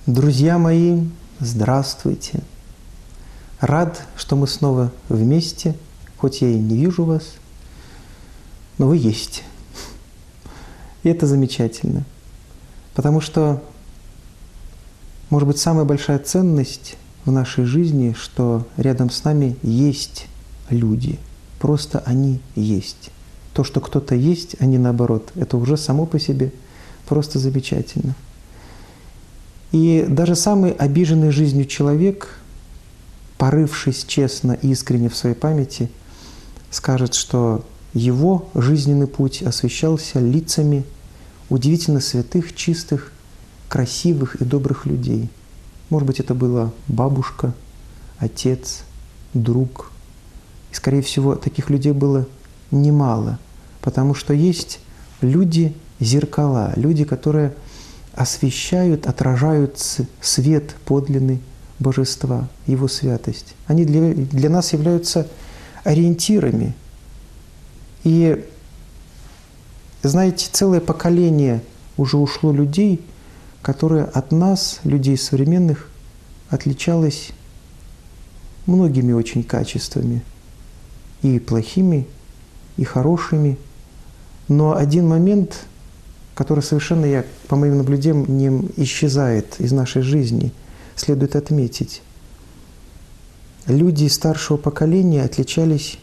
Друзья мои, здравствуйте! Рад, что мы снова вместе, хоть я и не вижу вас, но вы есть. И это замечательно, потому что, может быть, самая большая ценность в нашей жизни, что рядом с нами есть люди, просто они есть. То, что кто-то есть, а не наоборот, это уже само по себе просто замечательно. И даже самый обиженный жизнью человек, порывшись честно и искренне в своей памяти, скажет, что его жизненный путь освещался лицами удивительно святых, чистых, красивых и добрых людей. Может быть, это была бабушка, отец, друг. И, скорее всего, таких людей было немало, потому что есть люди-зеркала, люди, которые освещают, отражают свет подлинный Божества, Его святость. Они для нас являются ориентирами. И, знаете, целое поколение уже ушло людей, которые от нас, людей современных, отличалось многими очень качествами, и плохими, и хорошими. Но один момент, который совершенно, по моим наблюдениям, исчезает из нашей жизни, следует отметить. Люди старшего поколения отличались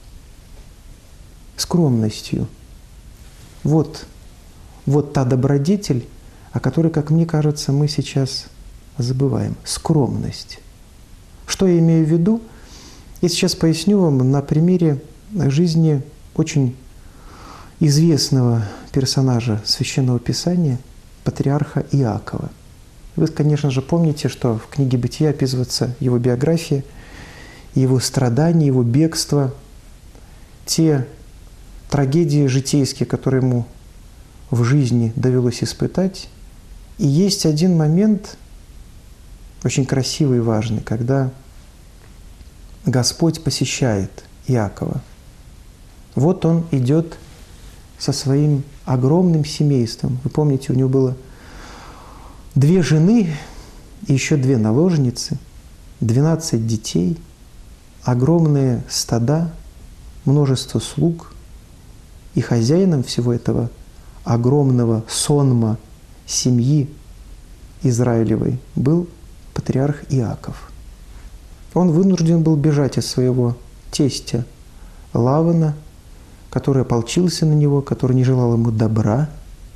скромностью. Вот та добродетель, о которой, как мне кажется, мы сейчас забываем. Скромность. Что я имею в виду? Я сейчас поясню вам на примере жизни очень известного персонажа Священного Писания, патриарха Иакова. Вы, конечно же, помните, что в книге «Бытия» описывается его биография, его страдания, его бегство, те трагедии житейские, которые ему в жизни довелось испытать. И есть один момент, очень красивый и важный, когда Господь посещает Иакова. Вот он идет со своим огромным семейством. Вы помните, у него было 2 жены и еще 2 наложницы, 12 детей, огромные стада, множество слуг. И хозяином всего этого огромного сонма семьи Израилевой был патриарх Иаков. Он вынужден был бежать от своего тестя Лавана, который ополчился на него, который не желал ему добра.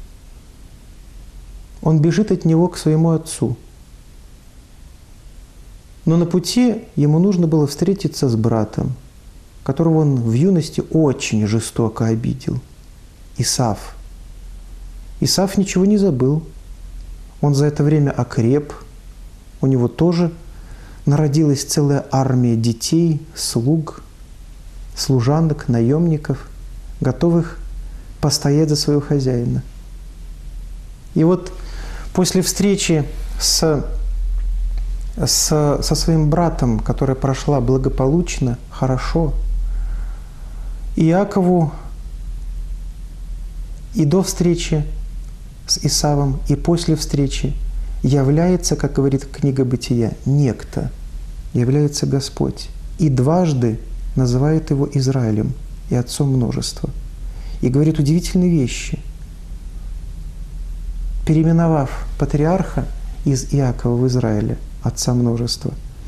Он бежит от него к своему отцу. Но на пути ему нужно было встретиться с братом, которого он в юности очень жестоко обидел, Исав. Исав ничего не забыл. Он за это время окреп. У него тоже народилась целая армия детей, слуг, служанок, наемников, готовых постоять за своего хозяина. И вот после встречи со своим братом, которая прошла благополучно, хорошо, Иакову и до встречи с Исавом, и после встречи является, как говорит книга «Бытия», некто, является Господь. И дважды называет его Израилем и отцом множества. И говорит удивительные вещи. Переименовав патриарха из Иакова в Израиля, отца множества,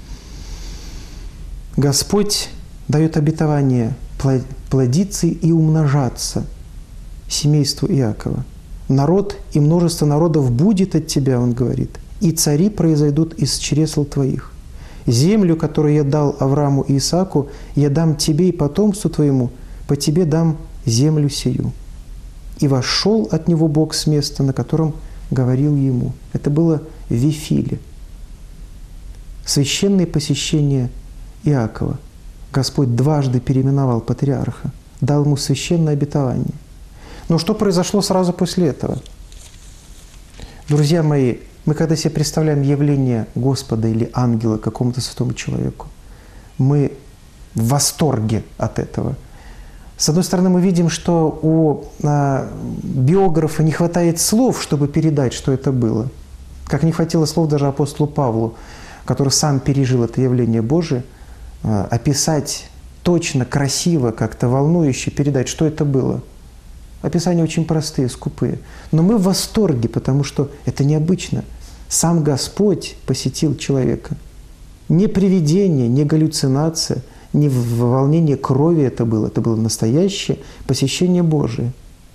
Господь дает обетование плодиться и умножаться семейству Иакова. Народ и множество народов будет от тебя, он говорит, и цари произойдут из чресл твоих. Землю, которую я дал Аврааму и Исааку, я дам тебе и потомству твоему, по тебе дам землю сию. И вошел от него Бог с места, на котором говорил ему. Это было в Вифиле. Священное посещение Иакова. Господь дважды переименовал патриарха, дал ему священное обетование. Но что произошло сразу после этого? Друзья мои, мы когда себе представляем явление Господа или ангела какому-то святому человеку, мы в восторге от этого. С одной стороны, мы видим, что у биографа не хватает слов, чтобы передать, что это было. Как не хватило слов даже апостолу Павлу, который сам пережил это явление Божие, описать точно, красиво, как-то волнующе, передать, что это было. Описания очень простые, скупые. Но мы в восторге, потому что это необычно. Сам Господь посетил человека. Не привидение, не галлюцинация, не волнение крови это было настоящее посещение Божие.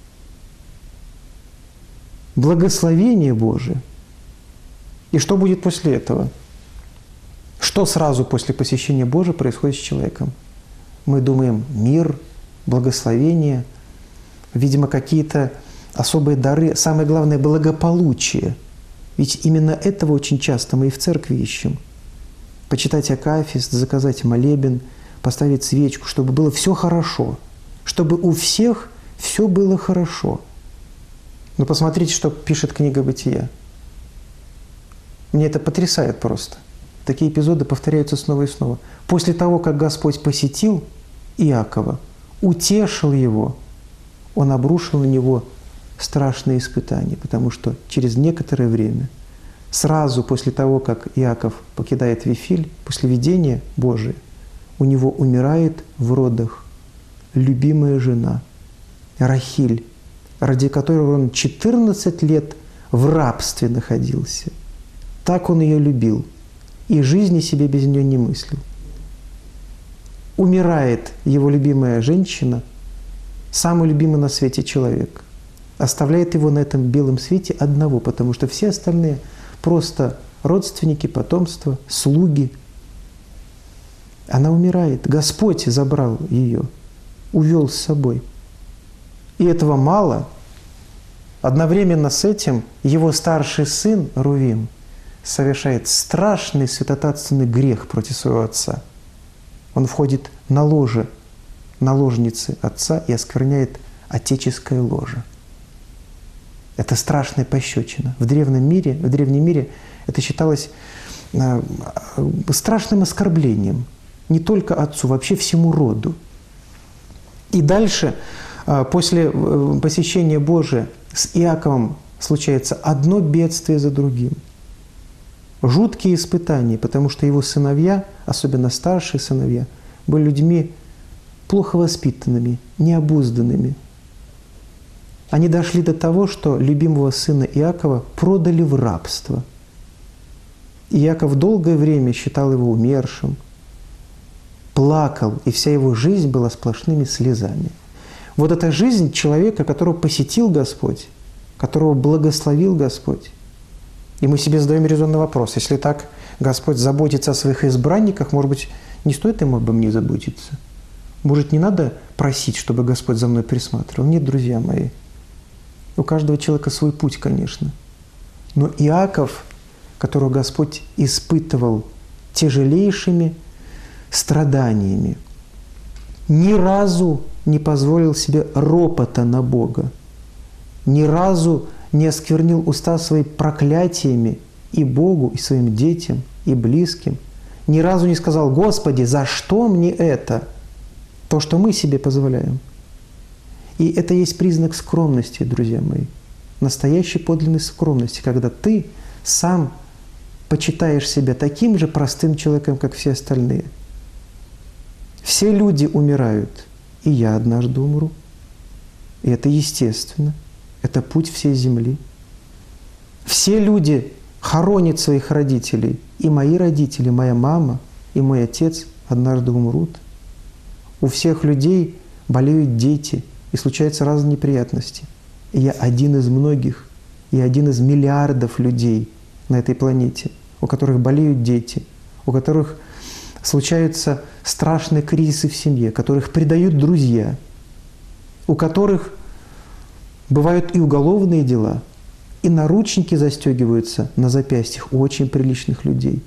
Благословение Божие. И что будет после этого? Что сразу после посещения Божия происходит с человеком? Мы думаем, мир, благословение, видимо, какие-то особые дары, самое главное, благополучие. Ведь именно этого очень часто мы и в церкви ищем. Почитать акафист, заказать молебен, поставить свечку, чтобы было все хорошо, чтобы у всех все было хорошо. Но посмотрите, что пишет книга Бытия. Мне это потрясает просто. Такие эпизоды повторяются снова и снова. После того, как Господь посетил Иакова, утешил его, Он обрушил на него страшные испытания, потому что через некоторое время, сразу после того, как Иаков покидает Вифиль, после видения Божия, у него умирает в родах любимая жена Рахиль, ради которой он 14 лет в рабстве находился. Так он ее любил и жизни себе без нее не мыслил. Умирает его любимая женщина, самый любимый на свете человек, оставляет его на этом белом свете одного, потому что все остальные просто родственники, потомство, слуги. Она умирает. Господь забрал ее, увел с собой. И этого мало. Одновременно с этим его старший сын Рувим совершает страшный святотатственный грех против своего отца. Он входит на ложе наложницы отца и оскверняет отеческое ложе. Это страшная пощечина. В древнем мире это считалось страшным оскорблением. Не только отцу, вообще всему роду. И дальше, после посещения Божия, с Иаковом случается одно бедствие за другим. Жуткие испытания, потому что его сыновья, особенно старшие сыновья, были людьми плохо воспитанными, необузданными. Они дошли до того, что любимого сына Иакова продали в рабство. Иаков долгое время считал его умершим, плакал, и вся его жизнь была сплошными слезами. Вот эта жизнь человека, которого посетил Господь, которого благословил Господь. И мы себе задаем резонный вопрос. Если так Господь заботится о своих избранниках, может быть, не стоит ему обо мне заботиться? Может, не надо просить, чтобы Господь за мной присматривал? Нет, друзья мои. У каждого человека свой путь, конечно. Но Иаков, которого Господь испытывал тяжелейшими страданиями, ни разу не позволил себе ропота на Бога, ни разу не осквернил уста свои проклятиями и Богу, и своим детям, и близким, ни разу не сказал: «Господи, за что мне это?» То, что мы себе позволяем. И это есть признак скромности, друзья мои. Настоящей подлинной скромности, когда ты сам почитаешь себя таким же простым человеком, как все остальные. Все люди умирают, и я однажды умру. И это естественно. Это путь всей земли. Все люди хоронят своих родителей. И мои родители, моя мама, и мой отец однажды умрут. У всех людей болеют дети, и случаются разные неприятности. И я один из многих, я один из миллиардов людей на этой планете, у которых болеют дети, у которых случаются страшные кризисы в семье, которых предают друзья, у которых бывают и уголовные дела, и наручники застегиваются на запястьях у очень приличных людей.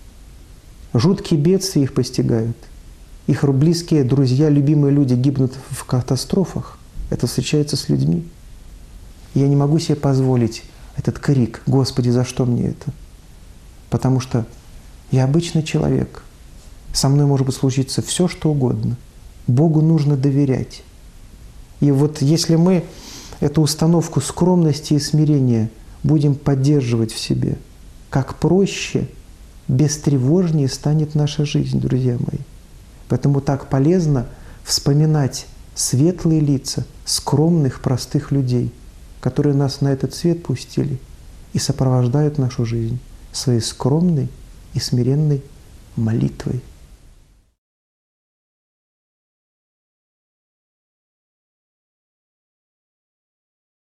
Жуткие бедствия их постигают. Их близкие, друзья, любимые люди гибнут в катастрофах. Это встречается с людьми. И я не могу себе позволить этот крик: «Господи, за что мне это?» Потому что я обычный человек. Со мной может случиться все, что угодно. Богу нужно доверять. И вот если мы эту установку скромности и смирения будем поддерживать в себе, как проще, бестревожнее станет наша жизнь, друзья мои. Поэтому так полезно вспоминать светлые лица скромных, простых людей, которые нас на этот свет пустили и сопровождают нашу жизнь своей скромной и смиренной молитвой.